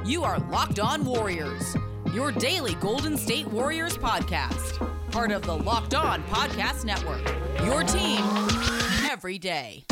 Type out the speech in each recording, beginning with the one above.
You are Locked On Warriors, your daily Golden State Warriors podcast. Part of the Locked On Podcast Network, your team every day.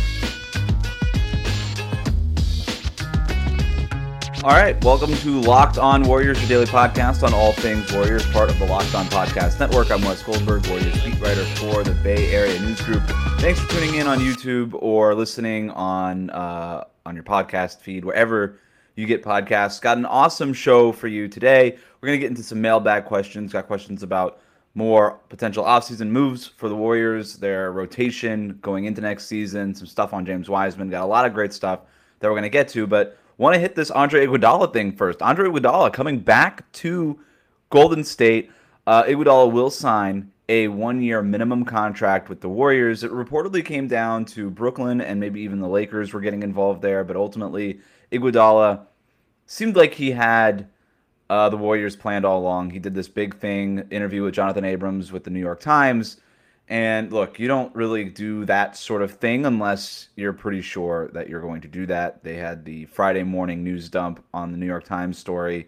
All right, welcome to Locked On Warriors, your daily podcast on all things Warriors, part of the Locked On Podcast Network. I'm Wes Goldberg, Warriors beat writer for the Bay Area News Group. Thanks for tuning in on YouTube or listening on your podcast feed, wherever you get podcasts. Got an awesome show for you today. We're going to get into some mailbag questions. Got questions about more potential offseason moves for the Warriors, their rotation going into next season, some stuff on James Wiseman. Got a lot of great stuff that we're going to get to, but want to hit this Andre Iguodala thing first. Andre Iguodala coming back to Golden State. Iguodala will sign a one-year minimum contract with the Warriors. It reportedly came down to Brooklyn and maybe even the Lakers were getting involved there, but ultimately Iguodala seemed like he had the Warriors planned all along. He did this big interview with Jonathan Abrams with the New York Times. And look, you don't really do that sort of thing unless you're pretty sure that you're going to do that. They had the Friday morning news dump on the New York Times story.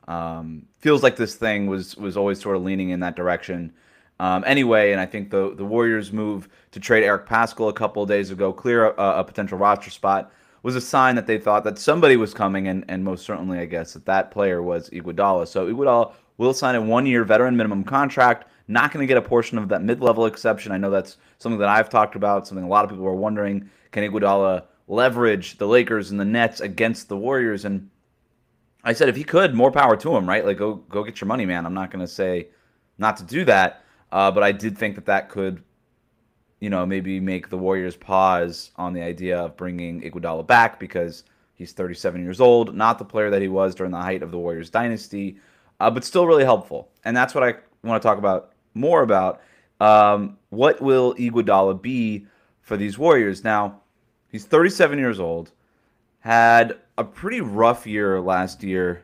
Feels like this thing was always sort of leaning in that direction. Anyway, and I think the Warriors' move to trade Eric Paschall a couple of days ago, clear a potential roster spot, was a sign that they thought that somebody was coming, and most certainly, I guess, that player was Iguodala. So Iguodala will sign a one-year veteran minimum contract, not going to get a portion of that mid-level exception. I know that's something that I've talked about, something a lot of people are wondering. Can Iguodala leverage the Lakers and the Nets against the Warriors? And I said if he could, more power to him, right? Like, go get your money, man. I'm not going to say not to do that, but I did think that could, maybe make the Warriors pause on the idea of bringing Iguodala back because he's 37 years old, not the player that he was during the height of the Warriors dynasty, but still really helpful. And that's what I want to talk more about. What will Iguodala be for these Warriors? Now, he's 37 years old, had a pretty rough year last year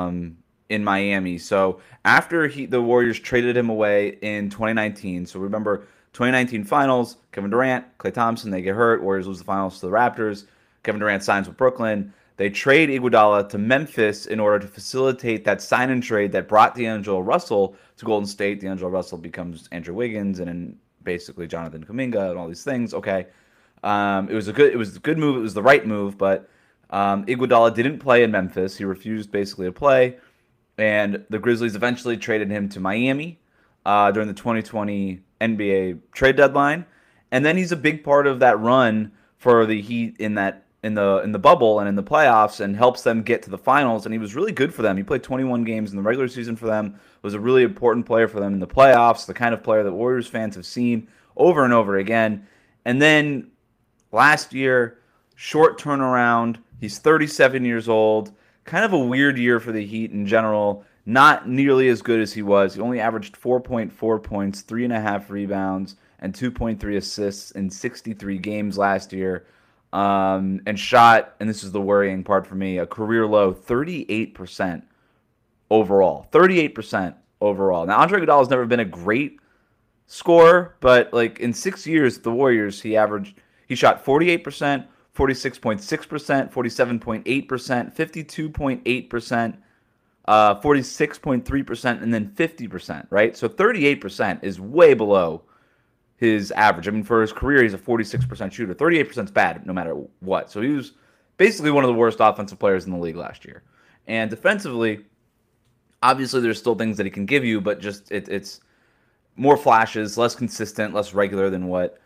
in Miami. So after the Warriors traded him away in 2019, so remember 2019 finals, Kevin Durant, Klay Thompson, they get hurt. Warriors lose the finals to the Raptors. Kevin Durant signs with Brooklyn. They trade Iguodala to Memphis in order to facilitate that sign-and trade that brought D'Angelo Russell to Golden State. D'Angelo Russell becomes Andrew Wiggins and then basically Jonathan Kuminga and all these things. Okay, it was a good move. It was the right move, but Iguodala didn't play in Memphis. He refused basically to play, and the Grizzlies eventually traded him to Miami during the 2020 NBA trade deadline, and then he's a big part of that run for the Heat in the bubble and in the playoffs, and helps them get to the finals. And he was really good for them. He played 21 games in the regular season for them, was a really important player for them in the playoffs, the kind of player that Warriors fans have seen over and over again. And then last year, short turnaround, he's 37 years old, kind of a weird year for the Heat in general, not nearly as good as he was. He only averaged 4.4 points, 3.5 rebounds, and 2.3 assists in 63 games last year. And shot, and this is the worrying part for me, a career low 38% overall. 38% overall. Now, Andre Iguodala's never been a great scorer, but like in 6 years, the Warriors, he shot 48%, 46.6%, 47.8%, 52.8%, 46.3%, and then 50%, right? So 38% is way below his average. I mean, for his career, he's a 46% shooter. 38% is bad no matter what. So he was basically one of the worst offensive players in the league last year. And defensively, obviously there's still things that he can give you, but just it's more flashes, less consistent, less regular than what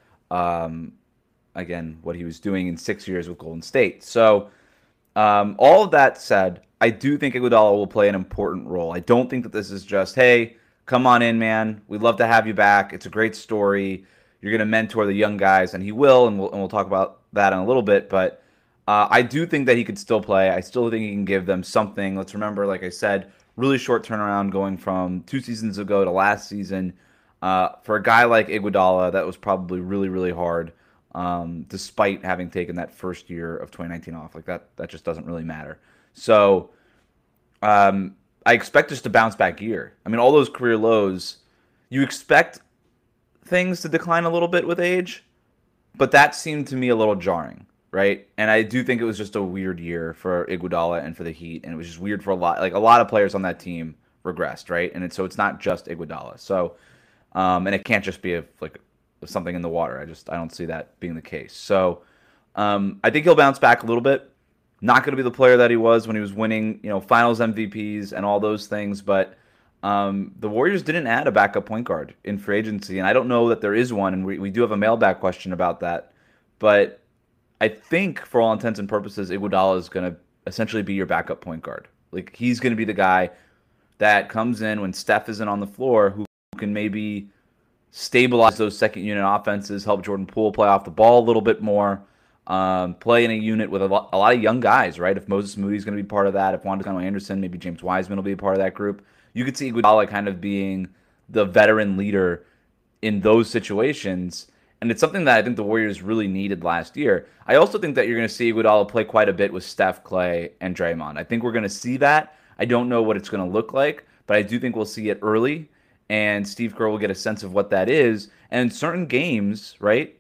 he was doing in 6 years with Golden State. So all of that said, I do think Iguodala will play an important role. I don't think that this is just, hey, come on in, man. We'd love to have you back. It's a great story. You're going to mentor the young guys, and he will, and we'll talk about that in a little bit. But I do think that he could still play. I still think he can give them something. Let's remember, like I said, really short turnaround going from 2 seasons ago to last season. For a guy like Iguodala, that was probably really, really hard, despite having taken that first year of 2019 off. Like that just doesn't really matter. So I expect us to bounce back year. I mean, all those career lows, you expect things to decline a little bit with age, but that seemed to me a little jarring. right? And I do think it was just a weird year for Iguodala and for the Heat, and it was just weird for a lot of players on that team regressed, right? And so it's not just Iguodala. So, and it can't just be something in the water. I don't see that being the case. So, I think he'll bounce back a little bit. Not going to be the player that he was when he was winning, Finals MVPs and all those things, but the Warriors didn't add a backup point guard in free agency, and I don't know that there is one, and we do have a mailbag question about that. But I think, for all intents and purposes, Iguodala is going to essentially be your backup point guard. Like, he's going to be the guy that comes in when Steph isn't on the floor, who can maybe stabilize those second unit offenses, help Jordan Poole play off the ball a little bit more, play in a unit with a lot of young guys, right? If Moses Moody's going to be part of that, if Juan Toscano Anderson, maybe James Wiseman will be a part of that group, you could see Iguodala kind of being the veteran leader in those situations. And it's something that I think the Warriors really needed last year. I also think that you're going to see Iguodala play quite a bit with Steph, Klay, and Draymond. I think we're going to see that. I don't know what it's going to look like, but I do think we'll see it early, and Steve Kerr will get a sense of what that is. And in certain games, right,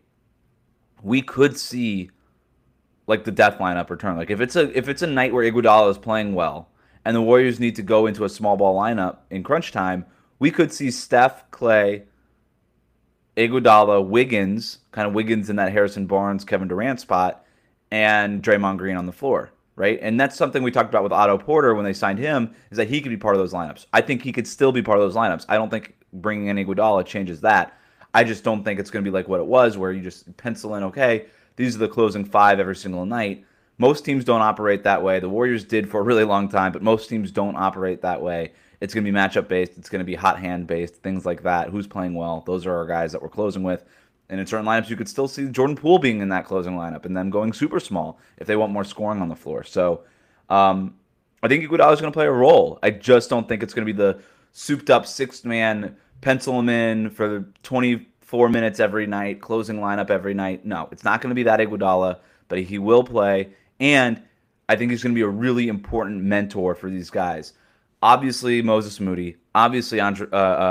we could see like the death lineup return. Like if it's a night where Iguodala is playing well and the Warriors need to go into a small ball lineup in crunch time, we could see Steph, Klay, Iguodala, Wiggins in that Harrison Barnes, Kevin Durant spot, and Draymond Green on the floor, right? And that's something we talked about with Otto Porter when they signed him, is that he could be part of those lineups. I think he could still be part of those lineups. I don't think bringing in Iguodala changes that. I just don't think it's going to be like what it was, where you just pencil in, okay, these are the closing five every single night. Most teams don't operate that way. The Warriors did for a really long time, but most teams don't operate that way. It's going to be matchup based. It's going to be hot hand based, things like that. Who's playing well? Those are our guys that we're closing with. And in certain lineups, you could still see Jordan Poole being in that closing lineup and them going super small if they want more scoring on the floor. So I think Iguodala is going to play a role. I just don't think it's going to be the souped up six-man, pencil him in for 24 minutes every night, closing lineup every night. No, it's not going to be that Iguodala, but he will play. And I think he's going to be a really important mentor for these guys. Obviously, Moses Moody. Obviously, Jonathan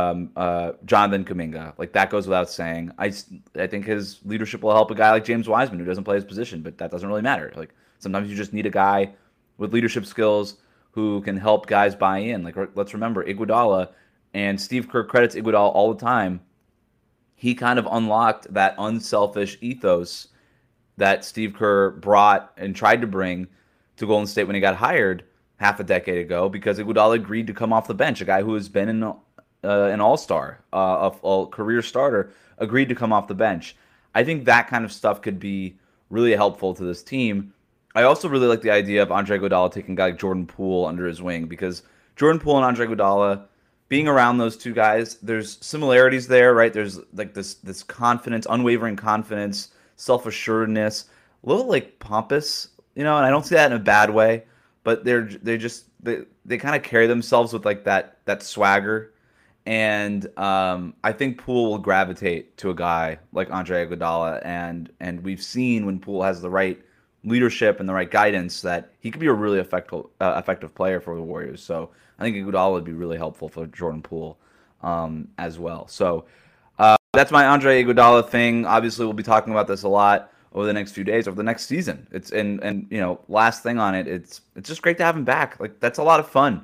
Kuminga. Like, that goes without saying. I think his leadership will help a guy like James Wiseman, who doesn't play his position, but that doesn't really matter. Like, sometimes you just need a guy with leadership skills who can help guys buy in. Like, let's remember, Iguodala, and Steve Kerr credits Iguodala all the time. He kind of unlocked that unselfish ethos that Steve Kerr brought and tried to bring to Golden State when he got hired half a decade ago, because Iguodala agreed to come off the bench. A guy who has been an all-star, a career starter, agreed to come off the bench. I think that kind of stuff could be really helpful to this team. I also really like the idea of Andre Iguodala taking a guy like Jordan Poole under his wing, because Jordan Poole and Andre Iguodala, being around those two guys, there's similarities there, right? There's like this confidence, unwavering confidence, self-assuredness, a little like pompous, and I don't see that in a bad way, but they kind of carry themselves with like that swagger, and I think Poole will gravitate to a guy like Andre Iguodala, and we've seen when Poole has the right leadership and the right guidance that he could be a really effective player for the Warriors. So I think Iguodala would be really helpful for Jordan Poole as well. So that's my Andre Iguodala thing. Obviously, we'll be talking about this a lot over the next few days, over the next season. It's and last thing on it, it's just great to have him back. Like, that's a lot of fun.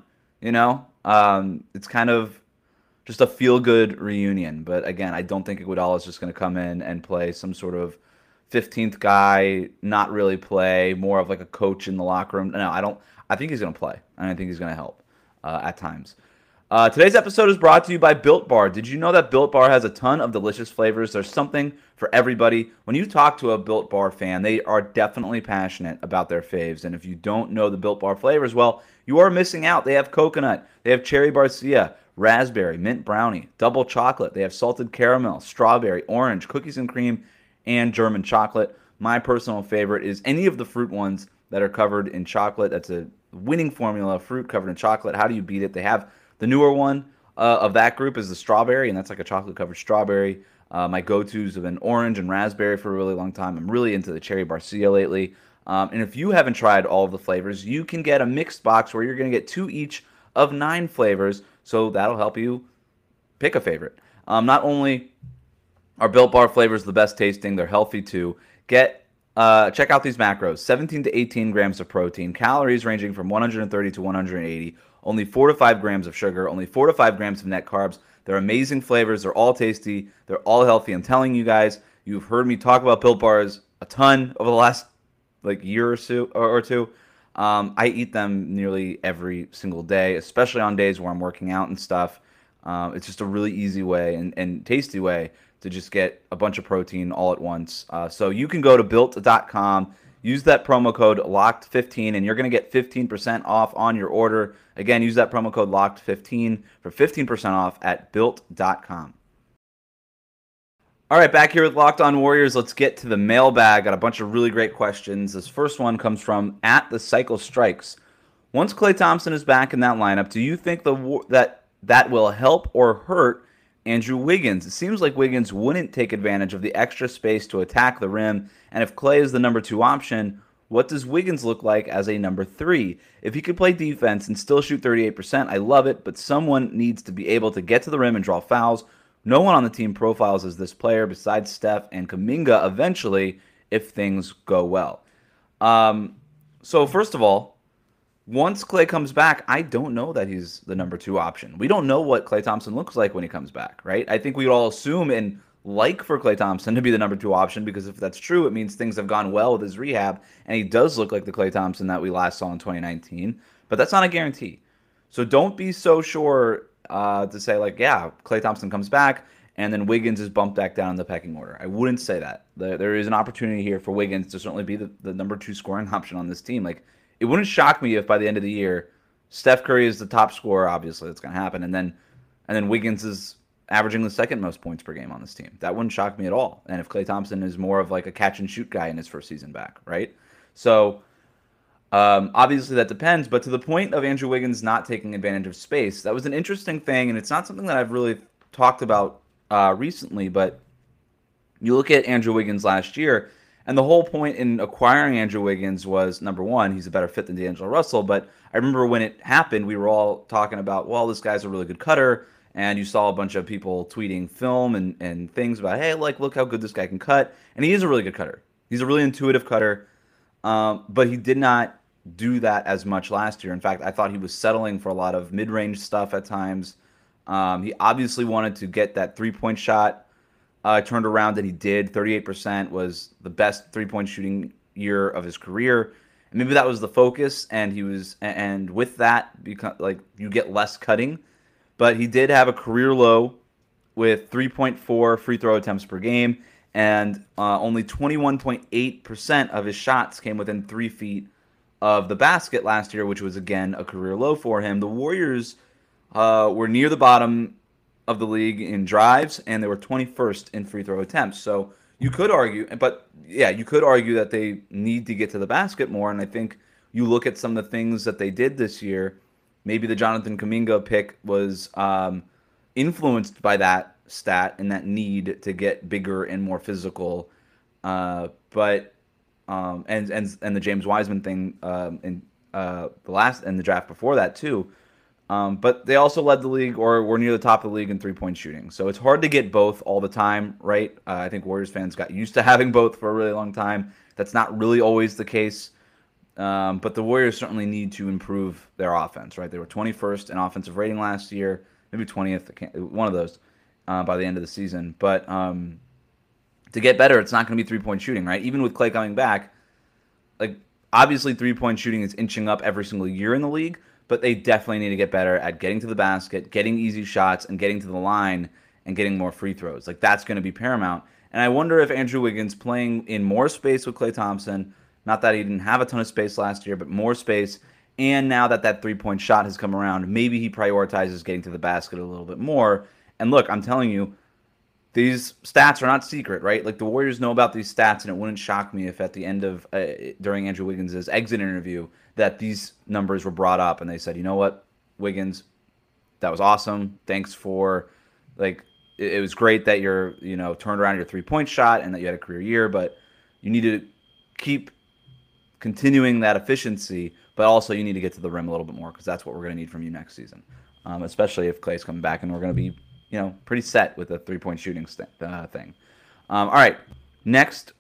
It's kind of just a feel good reunion. But again, I don't think Iguodala is just going to come in and play some sort of 15th guy, not really play, more of like a coach in the locker room. No, I don't. I think he's going to play, and I think he's going to help at times. Today's episode is brought to you by Built Bar. Did you know that Built Bar has a ton of delicious flavors? There's something for everybody. When you talk to a Built Bar fan, they are definitely passionate about their faves. And if you don't know the Built Bar flavors, well, you are missing out. They have coconut, they have cherry barcia, raspberry, mint brownie, double chocolate. They have salted caramel, strawberry, orange, cookies and cream, and German chocolate. My personal favorite is any of the fruit ones that are covered in chocolate. That's a winning formula, fruit covered in chocolate. How do you beat it? They have the newer one of that group is the strawberry, and that's like a chocolate-covered strawberry. My go-tos have been orange and raspberry for a really long time. I'm really into the cherry barcia lately. And if you haven't tried all of the flavors, you can get a mixed box where you're going to get 2 each of 9 flavors, so that'll help you pick a favorite. Not only are Built Bar flavors the best tasting, they're healthy too. Get check out these macros: 17 to 18 grams of protein, calories ranging from 130 to 180, only 4 to 5 grams of sugar, only 4 to 5 grams of net carbs. They're amazing flavors. They're all tasty. They're all healthy. I'm telling you guys, you've heard me talk about Built Bars a ton over the last year or two. I eat them nearly every single day, especially on days where I'm working out and stuff. It's just a really easy way and tasty way to just get a bunch of protein all at once. So you can go to built.com, use that promo code LOCKED15, and you're going to get 15% off on your order. Again, use that promo code LOCKED15 for 15% off at built.com. All right, back here with Locked On Warriors. Let's get to the mailbag. Got a bunch of really great questions. This first one comes from @TheCycleStrikes. Once Klay Thompson is back in that lineup, do you think that will help or hurt Andrew Wiggins? It seems like Wiggins wouldn't take advantage of the extra space to attack the rim, and if Klay is the number 2 option, what does Wiggins look like as a number 3? If he could play defense and still shoot 38%, I love it, but someone needs to be able to get to the rim and draw fouls. No one on the team profiles as this player besides Steph and Kuminga eventually if things go well. So first of all, once Klay comes back, I don't know that he's the number 2 option. We don't know what Klay Thompson looks like when he comes back, right? I think we all assume and like for Klay Thompson to be the number 2 option, because if that's true, it means things have gone well with his rehab, and he does look like the Klay Thompson that we last saw in 2019. But that's not a guarantee. So don't be so sure to say, Klay Thompson comes back and then Wiggins is bumped back down in the pecking order. I wouldn't say that. There is an opportunity here for Wiggins to certainly be the number 2 scoring option on this team. It wouldn't shock me if by the end of the year, Steph Curry is the top scorer. Obviously, that's going to happen, and then Wiggins is averaging the second most points per game on this team. That wouldn't shock me at all. And if Klay Thompson is more of a catch and shoot guy in his first season back, right? So obviously that depends. But to the point of Andrew Wiggins not taking advantage of space, that was an interesting thing, and it's not something that I've really talked about recently. But you look at Andrew Wiggins last year, and the whole point in acquiring Andrew Wiggins was, number one, he's a better fit than D'Angelo Russell. But I remember when it happened, we were all talking about, well, this guy's a really good cutter. And you saw a bunch of people tweeting film and things about, hey, look how good this guy can cut. And he is a really good cutter. He's a really intuitive cutter. But he did not do that as much last year. In fact, I thought he was settling for a lot of mid-range stuff at times. He obviously wanted to get that three-point shot turned around, that he did. 38% was the best three-point shooting year of his career. And maybe that was the focus, and with that, because you get less cutting. But he did have a career low with 3.4 free throw attempts per game, and only 21.8% of his shots came within 3 feet of the basket last year, which was, again, a career low for him. The Warriors were near the bottom of the league in drives, and they were 21st in free throw attempts. So you could argue, that they need to get to the basket more, and I think you look at some of the things that they did this year. Maybe the Jonathan Kuminga pick was influenced by that stat and that need to get bigger and more physical, and the James Wiseman thing in the draft before that too. But they also led the league, or were near the top of the league in 3-point shooting. So it's hard to get both all the time, right? I think Warriors fans got used to having both for a really long time. That's not really always the case. But the Warriors certainly need to improve their offense, right? They were 21st in offensive rating last year, maybe 20th, one of those, by the end of the season. But to get better, it's not going to be 3-point shooting, right? Even with Klay coming back, obviously 3-point shooting is inching up every single year in the league, but they definitely need to get better at getting to the basket, getting easy shots, and getting to the line, and getting more free throws. That's going to be paramount. And I wonder if Andrew Wiggins playing in more space with Klay Thompson, not that he didn't have a ton of space last year, but more space. And now that 3-point shot has come around, maybe he prioritizes getting to the basket a little bit more. And look, I'm telling you, these stats are not secret, right? The Warriors know about these stats, and it wouldn't shock me if at the end of, during Andrew Wiggins' exit interview, that these numbers were brought up and they said, you know what, Wiggins, that was awesome. Thanks for, it was great that you're, turned around your 3-point shot and that you had a career year, but you need to keep continuing that efficiency, but also you need to get to the rim a little bit more, because that's what we're going to need from you next season, especially if Klay's coming back and we're going to be, pretty set with the 3-point shooting thing. All right, next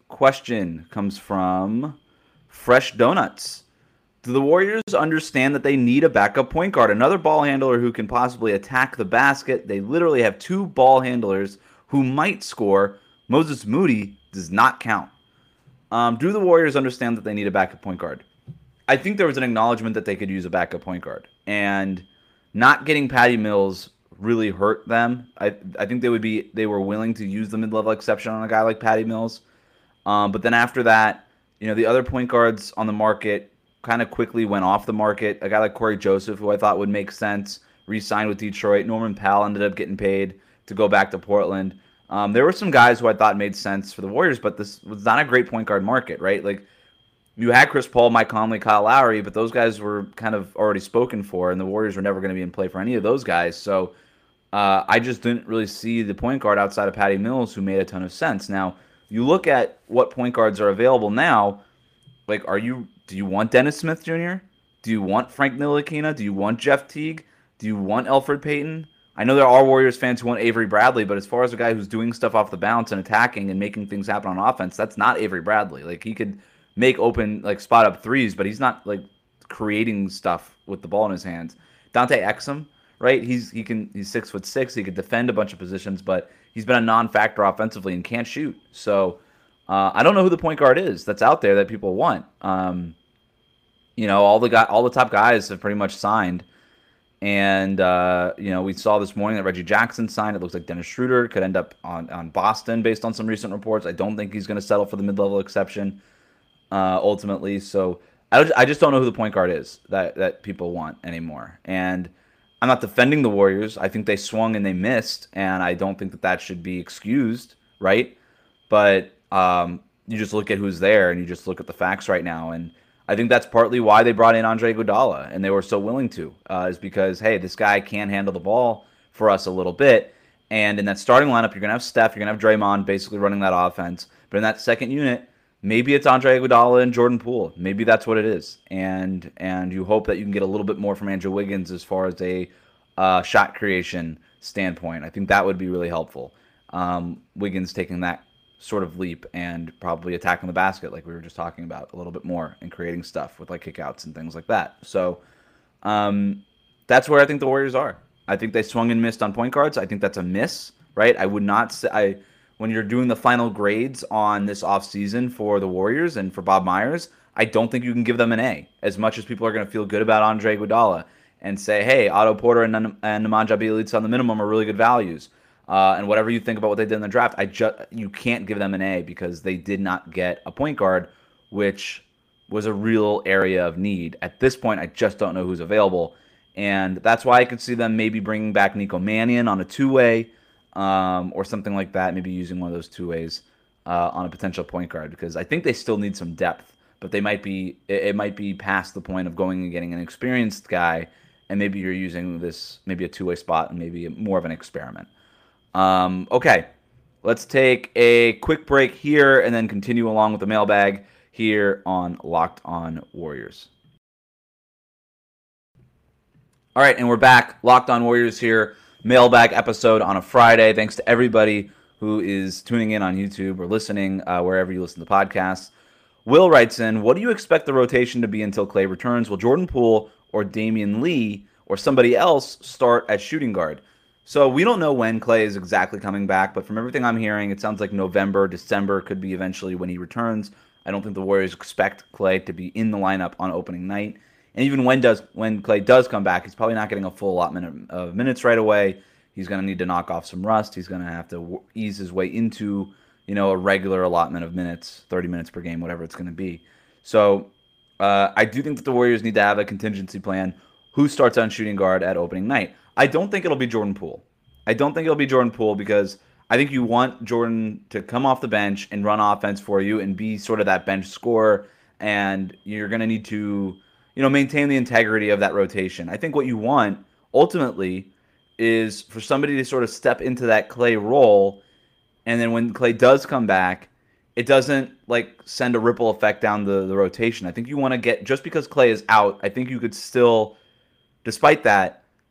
question comes from Fresh Donuts. Do the Warriors understand that they need a backup point guard, another ball handler who can possibly attack the basket? They literally have two ball handlers who might score. Moses Moody does not count. Do the Warriors understand that they need a backup point guard? I think there was an acknowledgement that they could use a backup point guard, and not getting Patty Mills really hurt them. I think they were willing to use the mid-level exception on a guy like Patty Mills. But then after that, the other point guards on the market kind of quickly went off the market. A guy like Corey Joseph, who I thought would make sense, re-signed with Detroit. Norman Powell ended up getting paid to go back to Portland. There were some guys who I thought made sense for the Warriors, but this was not a great point guard market, right? Like, you had Chris Paul, Mike Conley, Kyle Lowry, but those guys were kind of already spoken for, and the Warriors were never going to be in play for any of those guys. So I just didn't really see the point guard outside of Patty Mills who made a ton of sense. Now, you look at what point guards are available now. Like, do you want Dennis Smith Jr.? Do you want Frank Ntilikina? Do you want Jeff Teague? Do you want Elfrid Payton? I know there are Warriors fans who want Avery Bradley, but as far as a guy who's doing stuff off the bounce and attacking and making things happen on offense, that's not Avery Bradley. Like, he could make open, like, spot up threes, but he's not, like, creating stuff with the ball in his hands. Dante Exum, right? He's 6'6". He could defend a bunch of positions, but he's been a non-factor offensively and can't shoot. So I don't know who the point guard is that's out there that people want. All the top guys have pretty much signed. And, we saw this morning that Reggie Jackson signed. It looks like Dennis Schroeder could end up on Boston based on some recent reports. I don't think he's going to settle for the mid-level exception ultimately. So I just don't know who the point guard is that people want anymore. And I'm not defending the Warriors. I think they swung and they missed, and I don't think that should be excused, right? But you just look at who's there, and you just look at the facts right now, and I think that's partly why they brought in Andre Iguodala, and they were so willing to, is because, hey, this guy can handle the ball for us a little bit. And in that starting lineup, you're going to have Steph, you're going to have Draymond basically running that offense. But in that second unit, maybe it's Andre Iguodala and Jordan Poole. Maybe that's what it is. And you hope that you can get a little bit more from Andrew Wiggins as far as a shot creation standpoint. I think that would be really helpful. Wiggins taking that sort of leap and probably attacking the basket like we were just talking about a little bit more and creating stuff with like kickouts and things like that. So that's where I think the Warriors are. I think they swung and missed on point guards. I think that's a miss, right? I would not say when you're doing the final grades on this offseason for the Warriors and for Bob Myers, I don't think you can give them an A, as much as people are going to feel good about Andre Iguodala and say, hey, Otto Porter and Nemanja Bjelica on the minimum are really good values. And whatever you think about what they did in the draft, you can't give them an A because they did not get a point guard, which was a real area of need. At this point, I just don't know who's available. And that's why I could see them maybe bringing back Nico Mannion on a two-way or something like that, maybe using one of those two-ways on a potential point guard, because I think they still need some depth, but it might be past the point of going and getting an experienced guy, and maybe you're using this maybe a two-way spot and maybe more of an experiment. Okay, let's take a quick break here and then continue along with the mailbag here on Locked On Warriors. All right, and we're back. Locked On Warriors here, mailbag episode on a Friday. Thanks to everybody who is tuning in on YouTube or listening wherever you listen to podcasts. Will writes in, what do you expect the rotation to be until Clay returns? Will Jordan Poole or Damian Lee or somebody else start at shooting guard? So we don't know when Clay is exactly coming back, but from everything I'm hearing, it sounds like November, December could be eventually when he returns. I don't think the Warriors expect Clay to be in the lineup on opening night. And even when Clay does come back, he's probably not getting a full allotment of minutes right away. He's going to need to knock off some rust. He's going to have to ease his way into, a regular allotment of minutes, 30 minutes per game, whatever it's going to be. So I do think that the Warriors need to have a contingency plan. Who starts on shooting guard at opening night? I don't think it'll be Jordan Poole. Because I think you want Jordan to come off the bench and run offense for you and be sort of that bench scorer, and you're going to need to, maintain the integrity of that rotation. I think what you want ultimately is for somebody to sort of step into that Clay role, and then when Clay does come back, it doesn't send a ripple effect down the rotation. I think you want to just because Clay is out, I think you could still, despite that,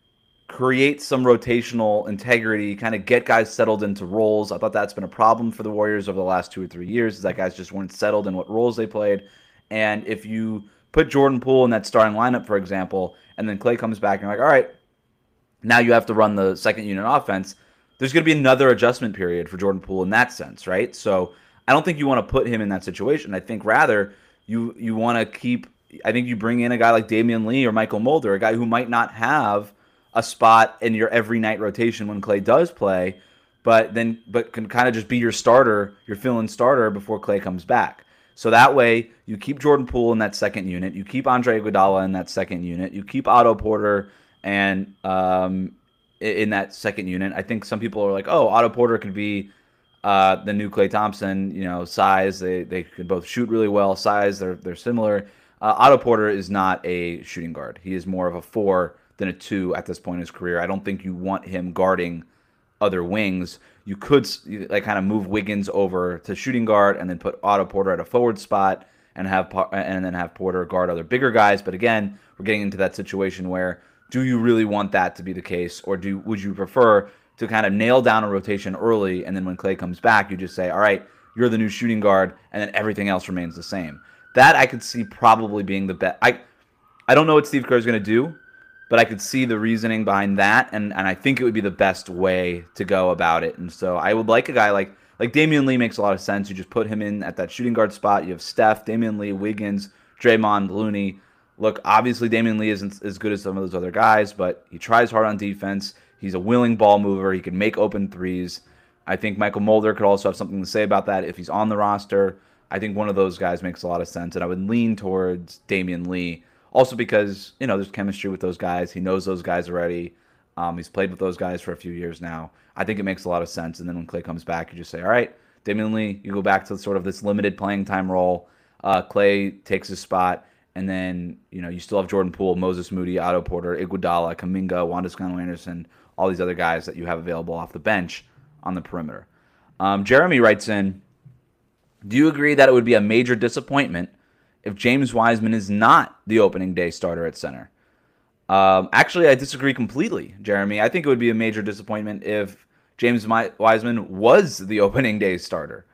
create some rotational integrity, kind of get guys settled into roles. I thought that's been a problem for the Warriors over the last 2 or 3 years, is that guys just weren't settled in what roles they played. And if you put Jordan Poole in that starting lineup, for example, and then Klay comes back and you're like, all right, now you have to run the second unit offense, there's going to be another adjustment period for Jordan Poole in that sense, right? So I don't think you want to put him in that situation. I think rather you want to keep, I think you bring in a guy like Damian Lee or Michael Mulder, a guy who might not have a spot in your every night rotation when Klay does play, but can kind of just be your starter, your fill-in starter before Klay comes back. So that way you keep Jordan Poole in that second unit, you keep Andre Iguodala in that second unit, you keep Otto Porter and in that second unit. I think some people are like, oh, Otto Porter could be the new Klay Thompson, size. They can both shoot really well. Size, they're similar. Otto Porter is not a shooting guard. He is more of a 4 than a 2 at this point in his career. I don't think you want him guarding other wings. You could kind of move Wiggins over to shooting guard and then put Otto Porter at a forward spot and then have Porter guard other bigger guys. But again, we're getting into that situation where do you really want that to be the case, or would you prefer to kind of nail down a rotation early, and then when Klay comes back, you just say, all right, you're the new shooting guard, and then everything else remains the same. That I could see probably being the best. I don't know what Steve Kerr is going to do, but I could see the reasoning behind that, and I think it would be the best way to go about it. And so I would like a guy like Damian Lee makes a lot of sense. You just put him in at that shooting guard spot. You have Steph, Damian Lee, Wiggins, Draymond, Looney. Look, obviously Damian Lee isn't as good as some of those other guys, but he tries hard on defense. He's a willing ball mover. He can make open threes. I think Michael Mulder could also have something to say about that if he's on the roster. I think one of those guys makes a lot of sense, and I would lean towards Damian Lee. Also because, there's chemistry with those guys. He knows those guys already. He's played with those guys for a few years now. I think it makes a lot of sense. And then when Klay comes back, you just say, all right, Damian Lee, you go back to sort of this limited playing time role. Klay takes his spot. And then, you still have Jordan Poole, Moses Moody, Otto Porter, Iguodala, Kuminga, Wanda Scantlebury-Anderson, all these other guys that you have available off the bench on the perimeter. Jeremy writes in, do you agree that it would be a major disappointment if James Wiseman is not the opening day starter at center? Actually, I disagree completely, Jeremy. I think it would be a major disappointment if James Wiseman was the opening day starter.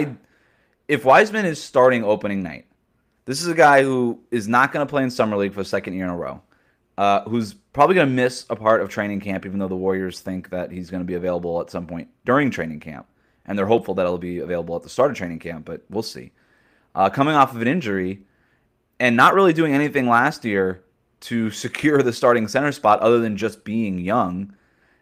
If Wiseman is starting opening night, this is a guy who is not going to play in Summer League for the second year in a row, who's probably going to miss a part of training camp, even though the Warriors think that he's going to be available at some point during training camp. And they're hopeful that he'll be available at the start of training camp, but we'll see. Coming off of an injury and not really doing anything last year to secure the starting center spot other than just being young,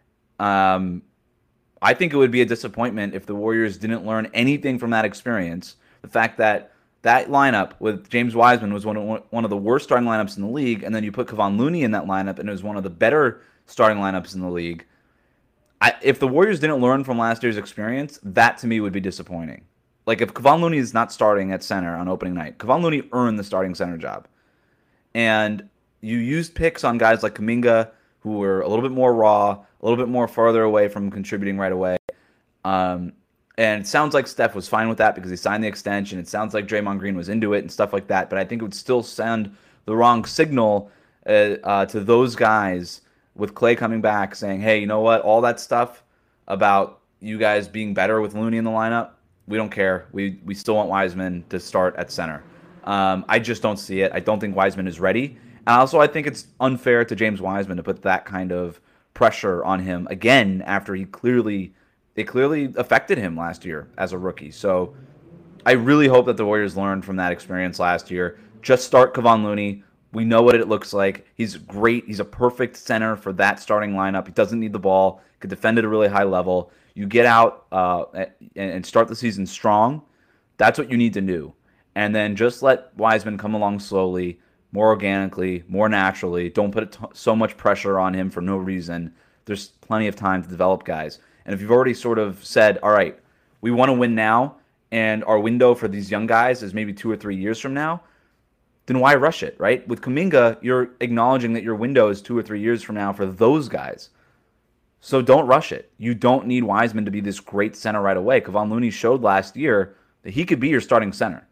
I think it would be a disappointment if the Warriors didn't learn anything from that experience. The fact that lineup with James Wiseman was one of the worst starting lineups in the league, and then you put Kevon Looney in that lineup, and it was one of the better starting lineups in the league. If the Warriors didn't learn from last year's experience, that to me would be disappointing. Like if Kevon Looney is not starting at center on opening night, Kevon Looney earned the starting center job. And you used picks on guys like Kuminga, who were a little bit more raw, a little bit more farther away from contributing right away. And it sounds like Steph was fine with that because he signed the extension. It sounds like Draymond Green was into it and stuff like that. But I think it would still send the wrong signal to those guys with Klay coming back saying, hey, you know what? All that stuff about you guys being better with Looney in the lineup, we don't care. We still want Wiseman to start at center. I just don't see it. I don't think Wiseman is ready. And also I think it's unfair to James Wiseman to put that kind of pressure on him again after it clearly affected him last year as a rookie. So I really hope that the Warriors learned from that experience last year. Just start Kevon Looney. We know what it looks like. He's great. He's a perfect center for that starting lineup. He doesn't need the ball. Could defend at a really high level. You get out and start the season strong. That's what you need to do. And then just let Wiseman come along slowly, more organically, more naturally. Don't put so much pressure on him for no reason. There's plenty of time to develop guys. And if you've already sort of said, all right, we want to win now, and our window for these young guys is maybe 2 or 3 years from now, then why rush it, right? With Kuminga, you're acknowledging that your window is 2 or 3 years from now for those guys. So don't rush it. You don't need Wiseman to be this great center right away. Kevon Looney showed last year that he could be your starting center.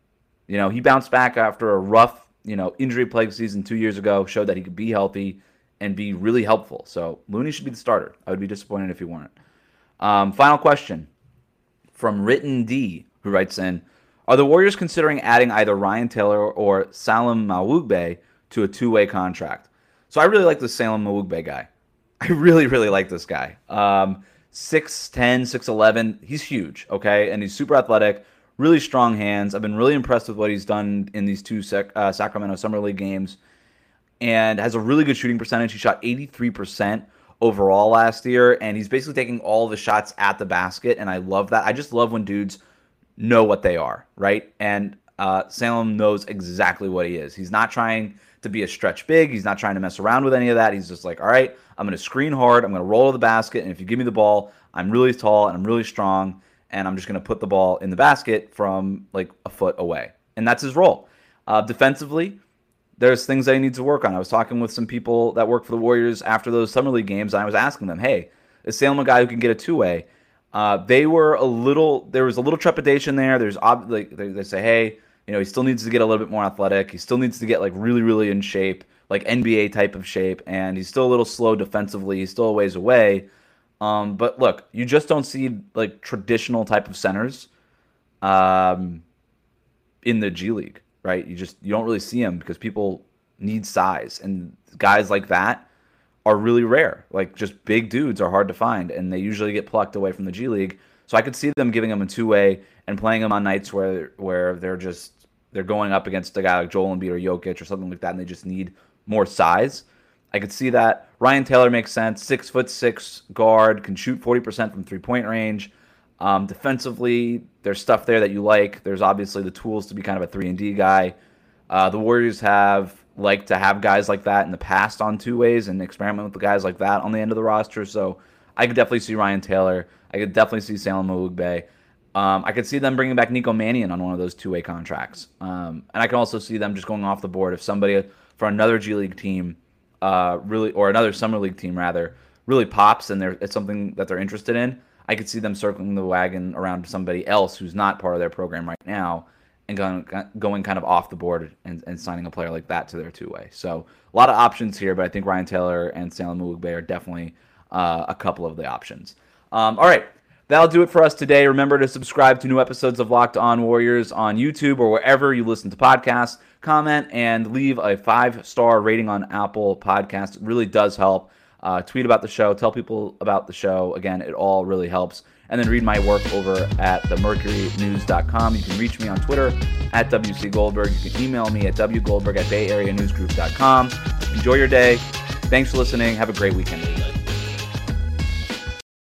He bounced back after a rough, injury-plagued season 2 years ago, showed that he could be healthy, and be really helpful. So Looney should be the starter. I would be disappointed if he weren't. Final question from Written D, who writes in, are the Warriors considering adding either Ryan Taylor or Salam Mawugbe to a two-way contract? So I really like the Salam Mawugbe guy. I really, really like this guy. 6'10", 6'11", he's huge, okay? And he's super athletic, really strong hands. I've been really impressed with what he's done in these two Sacramento Summer League games, and has a really good shooting percentage. He shot 83% overall last year, and he's basically taking all the shots at the basket, and I love that. I just love when dudes know what they are, right? And Salam knows exactly what he is. He's not trying to be a stretch big. He's not trying to mess around with any of that. He's just like, all right, I'm going to screen hard. I'm going to roll to the basket, and if you give me the ball, I'm really tall and I'm really strong, and I'm just going to put the ball in the basket from like a foot away. And that's his role. Defensively, there's things that he needs to work on. I was talking with some people that work for the Warriors after those Summer League games, and I was asking them, hey, is Salem a guy who can get a two-way? There was a little trepidation there. They say, hey, he still needs to get a little bit more athletic. He still needs to get like really, really in shape, like NBA type of shape, and he's still a little slow defensively. He's still a ways away. But look, you just don't see like traditional type of centers in the G League. Right? You don't really see them because people need size, and guys like that are really rare. Like just big dudes are hard to find, and they usually get plucked away from the G League. So I could see them giving them a two-way and playing them on nights where they're going up against a guy like Joel Embiid or Jokic or something like that, and they just need more size. I could see that. Ryan Taylor makes sense. 6'6" guard, can shoot 40% from three-point range. Defensively, there's stuff there that you like. There's obviously the tools to be kind of a 3-and-D guy. The Warriors have liked to have guys like that in the past on two ways and experiment with the guys like that on the end of the roster. So I could definitely see Ryan Taylor. I could definitely see Salam Mawugbe. I could see them bringing back Nico Mannion on one of those two-way contracts. And I can also see them just going off the board if somebody for another G League team or another Summer League team rather really pops and it's something that they're interested in. I could see them circling the wagon around somebody else who's not part of their program right now and going kind of off the board and signing a player like that to their two-way. So a lot of options here, but I think Ryan Taylor and Salam Mawugbe are definitely a couple of the options. All right, that'll do it for us today. Remember to subscribe to new episodes of Locked On Warriors on YouTube or wherever you listen to podcasts. Comment and leave a 5-star rating on Apple Podcasts. It really does help. Tweet about the show, tell people about the show. Again, it all really helps. And then read my work over at themercurynews.com. You can reach me on Twitter at WC Goldberg. You can email me at wgoldberg@bayareanewsgroup.com. Enjoy your day. Thanks for listening. Have a great weekend, everybody.